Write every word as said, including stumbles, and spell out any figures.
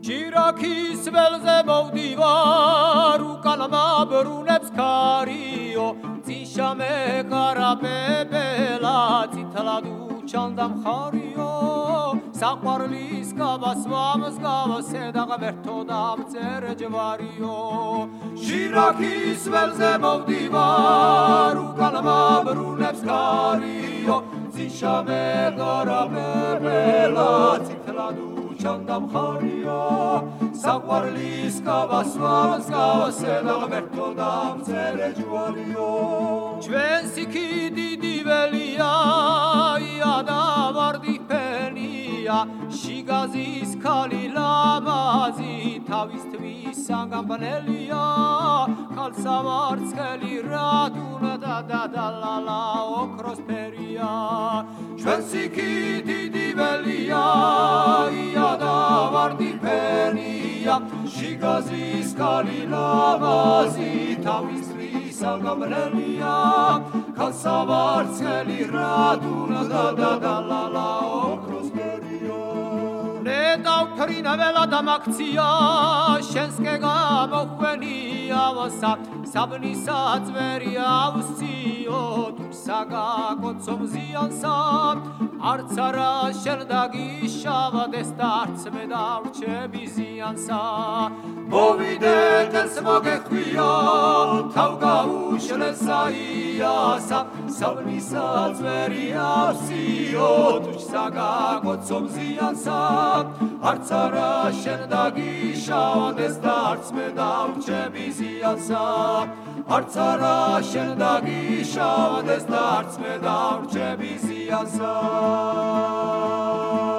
ჭირაქის ველზე მოვდივარ უკან მაბრუნებს ქარიო წიშა მეყარაპებელა წითლად უჩანდა მხარიო საყვარლის გავასვამს გავასე და ღმერთო დამწერე ჯვარიო ჭირაქის ველზე მოვდივარ უკან მაბრუნებს ქარიო წიშა მეყარაპებელა წითლად ჩანდამ ხარიო საყვარლის გავასვამს გავასე და ღმერთო დამწერე ჯვარიო ჩვენს იქი დიდი ველია და ვარდი ფენია შიგაზის ქალი ლამაზი თავისთვის საგამბნელია ხალსავარცხელი რატუნა და დადალალა ოქროს ფერია ჩვენს იქი დიდი ველია და ვარდი ფენია შიგაზის ქალი ლამაზი თავისთვის საგამბნელია ხალსავარცხელი რატუნა და დადალალა ოქროს ფერია ნეტავთრინა ველა დამაქცია შენსკე გამოხვენია ვასა საბნისა წვერი ავსციო თურსა გაკოცო მზიანსა არც არა შენ დაგიშავდეს და არც მე დავრჩები ზიანსა მოვიდეთ ეს მოგეხვია თავ გაუშლეს საიასა საბნისა წვერი ავსციო თურსა გაკოცო მზიანსა არც არა შენ დაგიშავდეს და არც მე დავრჩები ზიანსა არც არა შენ დაგიშავდეს და არც მე დავრჩები ზიანსა